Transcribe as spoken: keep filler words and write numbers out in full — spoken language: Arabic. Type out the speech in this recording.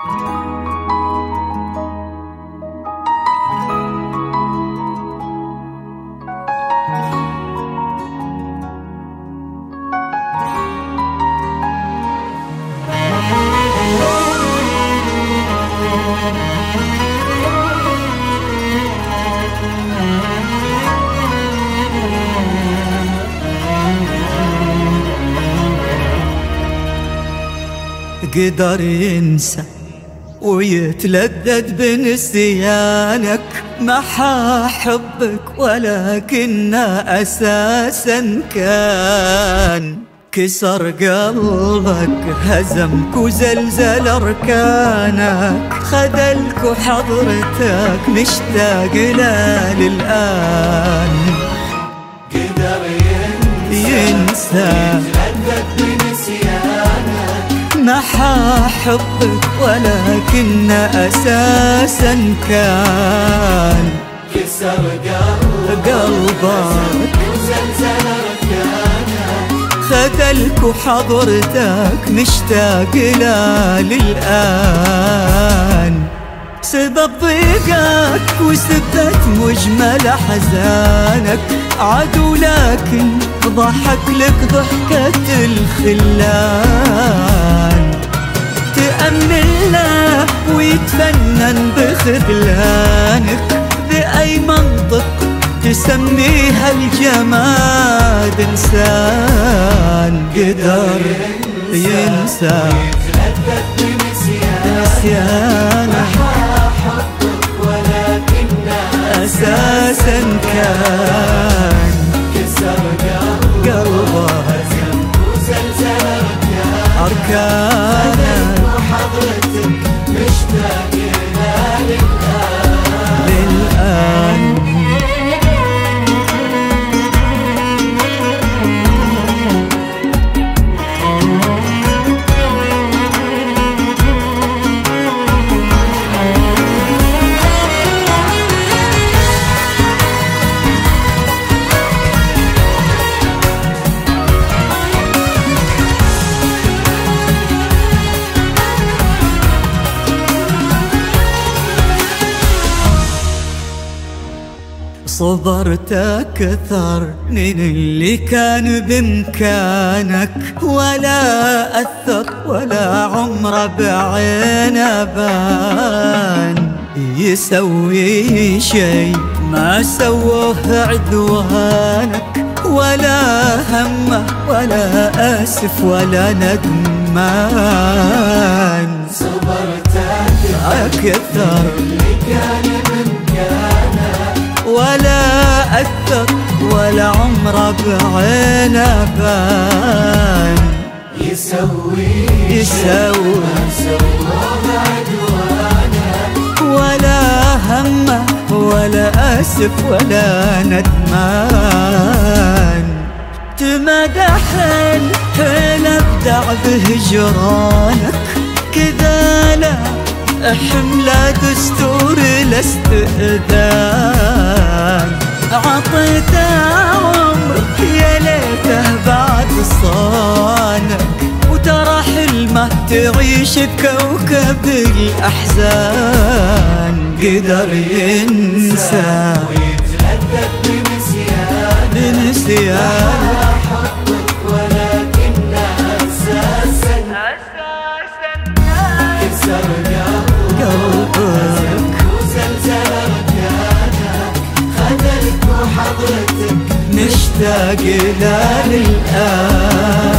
قدر ينسى ويتلذذ بنسيانك، محا حبك ولكنه أساسا كان كسر قلبك، هزمك وزلزل أركانك، خذلك وحضرتك مشتاق له للآن. قدر ينسى, ينسى ويتلذذ بنسيانك، محا حبك ولكن أساسا كان كسر قلبك وزلزل أركانك، خذلك وحضرتك مشتاق له للآن. سبب ضيقك وسبت مجمل أحزانك، عدو لكن ضحك لك ضحكة الخلان، تأمل له ويتفنن بخذلانك، بأي منطق تسميها الجماد إنسان. قدر ينسى ويتلذذ بنسيانك، محا حبك ولكنه أساسا كان كسر قلبك هزمك وزلزل أركانك، وحضرتك مشتاق لها للآن. للآن. صبرت أكثر من اللي كان بإمكانك، ولا أثر ولا عمره بعينه بان، يسوي شي ما سووه عدوانك، ولا همه ولا آسف ولا ندمان. صبرت أكثر اللي كان بإمكانك، ولا أكثر ولا عمره بعينه بان، يسوي يسوي ما سواه عدوانك، ولا همه ولا آسف ولا ندمان. تمدح الحيل أبدع بهجرانك، كذا لا حملة دستور الاستئذان، عطيته عمرك يا ليته بعد صانك، وترى حلمه تعيش بكوكب الأحزان. قدر ينسى ويتلذذ بنسيانك، بنسيانك، حبك ولكنه أساسا كسر قلبك وزلزل أركانك، خذلك وحضرتك مشتاق له للآن.